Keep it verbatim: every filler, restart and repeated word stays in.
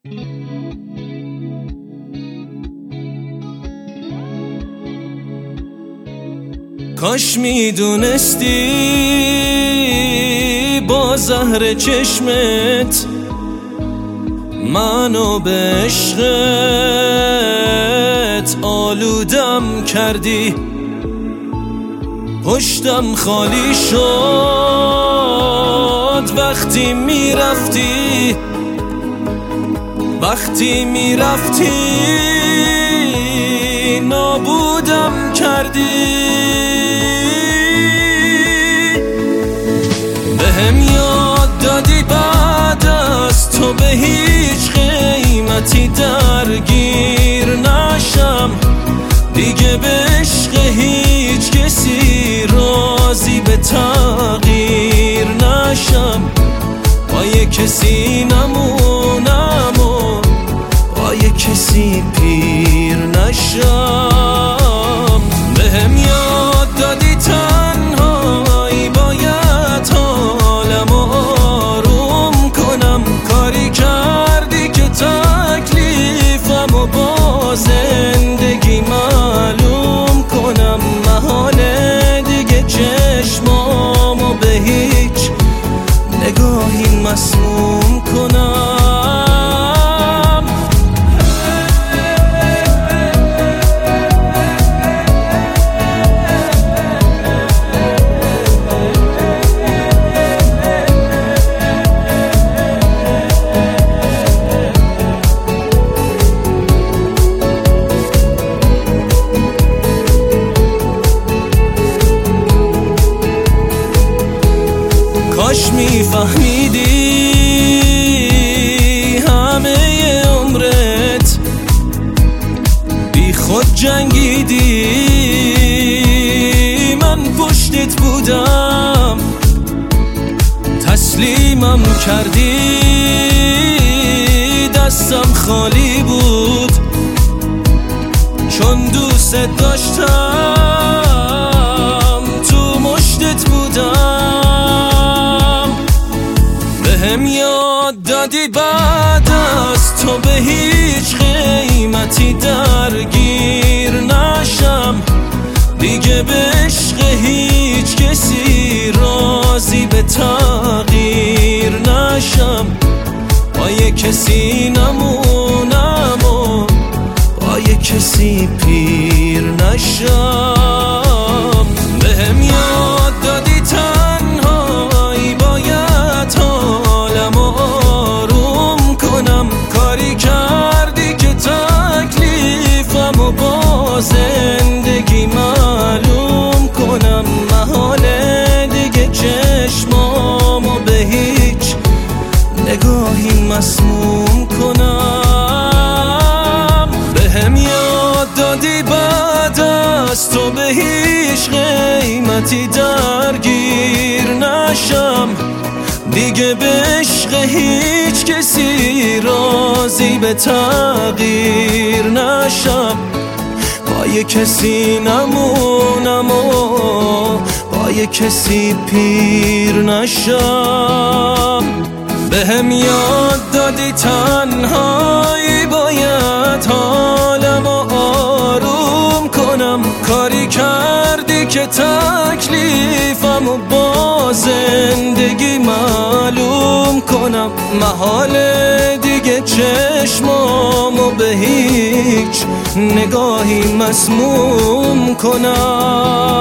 کاش میدونستی با زهر چشمت منو به عشقت آلودم کردی. پشتم خالی شد وقتی میرفتی، وقتی میرفتی نابودم کردی. بهم یاد دادی بعد از تو به هیچ قیمتی درگیر نشم، دیگه به عشق هیچ کسی راضی به تغییر نشم. با یه کسی نمونم و با یه کسی پیر نشم. بهم یاد دادی تنهایی باید حالم آروم کنم، کاری کردی که تکلیفم و با زندگی معلوم کنم. محاله دیگه چشمامو به هیچ نگاهی مسموم کنم. کاش میفهمیدی همه عمرت بی خود جنگیدی، من پشتت بودم تسلیمم کردی. دستم خالی بود چون دوست داشتم، تو مشتت بودم. بهم یاد دادی بعد از تو به هیچ قیمتی درگیر نشم، دیگه به عشق هیچ کسی راضی به تغییر نشم. با یه کسی نمونم و با یه کسی پیر نشم. بهم یاد دادی تنهایی باید حالم آروم کنم، کاری کردی که تکلیفم و با زندگی معلوم کنم. محاله دیگه چشمامو به هیچ نگاهی مسموم کنم. بهم یاد دادی بعد از تو به هیچ قیمتی درگیر نشم، دیگه به عشق هیچ کسی راضی به تغییر نشم. با یه کسی نمونم و با یه کسی پیر نشم. بهم یاد دادی تنهایی باید حالم آروم کنم، کاری کردی که تکلیفم و با زندگی معلوم کنم. محاله دیگه چشمامو به هیچ نگاهی مسموم کنم.